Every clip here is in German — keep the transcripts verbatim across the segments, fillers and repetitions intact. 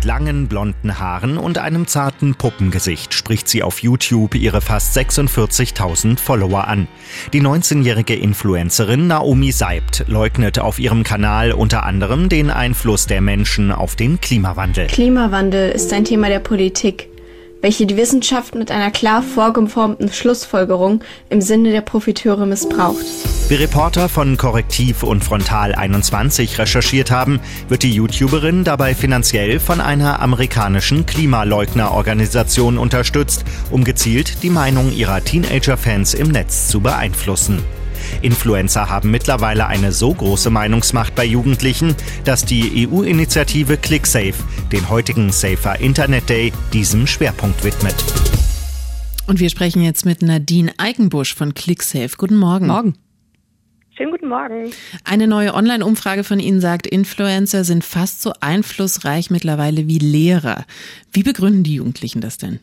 Mit langen, blonden Haaren und einem zarten Puppengesicht spricht sie auf YouTube ihre fast sechsundvierzigtausend Follower an. Die neunzehnjährige Influencerin Naomi Seibt leugnet auf ihrem Kanal unter anderem den Einfluss der Menschen auf den Klimawandel. Klimawandel ist ein Thema der Politik, welche die Wissenschaft mit einer klar vorgeformten Schlussfolgerung im Sinne der Profiteure missbraucht. Wie Reporter von Korrektiv und Frontal einundzwanzig recherchiert haben, wird die YouTuberin dabei finanziell von einer amerikanischen Klimaleugnerorganisation unterstützt, um gezielt die Meinung ihrer Teenager-Fans im Netz zu beeinflussen. Influencer haben mittlerweile eine so große Meinungsmacht bei Jugendlichen, dass die E U-Initiative ClickSafe den heutigen Safer Internet Day diesem Schwerpunkt widmet. Und wir sprechen jetzt mit Nadine Eikenbusch von ClickSafe. Guten Morgen. Morgen. Schönen guten Morgen. Eine neue Online-Umfrage von Ihnen sagt, Influencer sind fast so einflussreich mittlerweile wie Lehrer. Wie begründen die Jugendlichen das denn?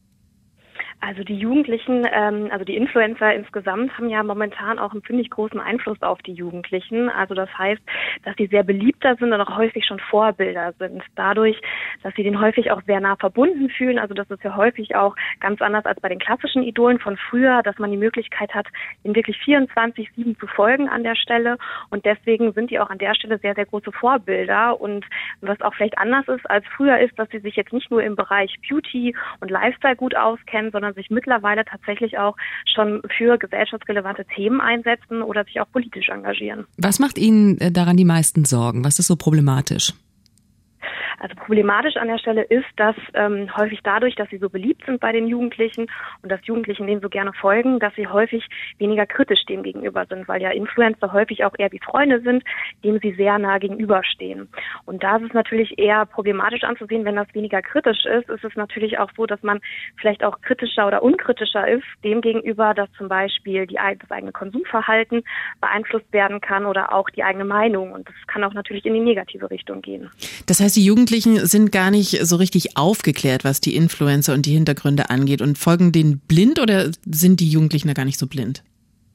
Also die Jugendlichen, ähm, also die Influencer insgesamt haben ja momentan auch einen ziemlich großen Einfluss auf die Jugendlichen. Also das heißt, dass sie sehr beliebter sind und auch häufig schon Vorbilder sind. Dadurch, dass sie denen häufig auch sehr nah verbunden fühlen. Also das ist ja häufig auch ganz anders als bei den klassischen Idolen von früher, dass man die Möglichkeit hat, ihnen wirklich vierundzwanzig sieben zu folgen an der Stelle. Und deswegen sind die auch an der Stelle sehr, sehr große Vorbilder. Und was auch vielleicht anders ist als früher ist, dass sie sich jetzt nicht nur im Bereich Beauty und Lifestyle gut auskennen, sondern sich mittlerweile tatsächlich auch schon für gesellschaftsrelevante Themen einsetzen oder sich auch politisch engagieren. Was macht Ihnen daran die meisten Sorgen? Was ist so problematisch? Also problematisch an der Stelle ist, dass ähm, häufig dadurch, dass sie so beliebt sind bei den Jugendlichen und dass Jugendlichen denen so gerne folgen, dass sie häufig weniger kritisch dem gegenüber sind, weil ja Influencer häufig auch eher wie Freunde sind, dem sie sehr nah gegenüberstehen. Und da ist es natürlich eher problematisch anzusehen, wenn das weniger kritisch ist, ist es natürlich auch so, dass man vielleicht auch kritischer oder unkritischer ist, dem gegenüber, dass zum Beispiel die, das eigene Konsumverhalten beeinflusst werden kann oder auch die eigene Meinung. Und das kann auch natürlich in die negative Richtung gehen. Das heißt, die Jugendlichen sind gar nicht so richtig aufgeklärt, was die Influencer und die Hintergründe angeht und folgen denen blind oder sind die Jugendlichen da gar nicht so blind?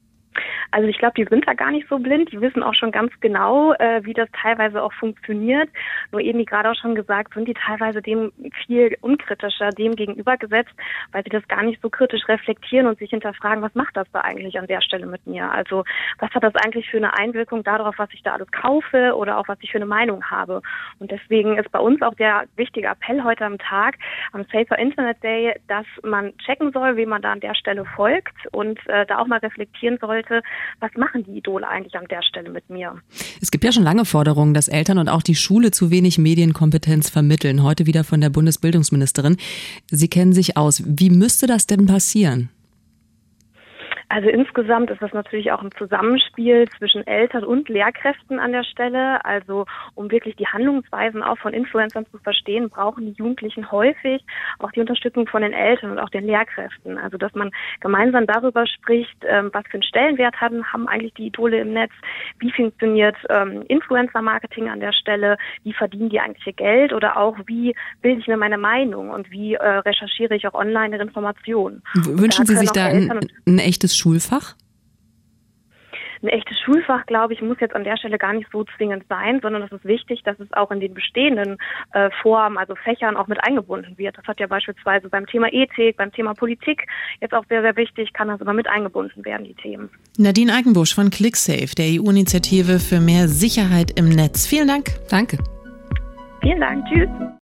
Also ich glaube, die sind da gar nicht so blind. Die wissen auch schon ganz genau, äh, wie das teilweise auch funktioniert. Nur eben, wie gerade auch schon gesagt, sind die teilweise dem viel unkritischer dem gegenübergesetzt, weil sie das gar nicht so kritisch reflektieren und sich hinterfragen, was macht das da eigentlich an der Stelle mit mir? Also was hat das eigentlich für eine Einwirkung darauf, was ich da alles kaufe oder auch was ich für eine Meinung habe? Und deswegen ist bei uns auch der wichtige Appell heute am Tag, am Safer Internet Day, dass man checken soll, wem man da an der Stelle folgt und äh, da auch mal reflektieren sollte, was machen die Idole eigentlich an der Stelle mit mir? Es gibt ja schon lange Forderungen, dass Eltern und auch die Schule zu wenig Medienkompetenz vermitteln. Heute wieder von der Bundesbildungsministerin. Sie kennen sich aus. Wie müsste das denn passieren? Also insgesamt ist das natürlich auch ein Zusammenspiel zwischen Eltern und Lehrkräften an der Stelle. Also um wirklich die Handlungsweisen auch von Influencern zu verstehen, brauchen die Jugendlichen häufig auch die Unterstützung von den Eltern und auch den Lehrkräften. Also dass man gemeinsam darüber spricht, was für einen Stellenwert haben, haben eigentlich die Idole im Netz, wie funktioniert ähm, Influencer-Marketing an der Stelle, wie verdienen die eigentlich ihr Geld oder auch wie bilde ich mir meine Meinung und wie äh, recherchiere ich auch online ihre Informationen. Wünschen Sie sich da ein, ein echtes Schulfach? Ein echtes Schulfach, glaube ich, muss jetzt an der Stelle gar nicht so zwingend sein, sondern es ist wichtig, dass es auch in den bestehenden äh, Formen, also Fächern auch mit eingebunden wird. Das hat ja beispielsweise beim Thema Ethik, beim Thema Politik jetzt auch sehr, sehr wichtig, kann das immer mit eingebunden werden, die Themen. Nadine Eikenbusch von ClickSafe, der E U-Initiative für mehr Sicherheit im Netz. Vielen Dank. Danke. Vielen Dank. Tschüss.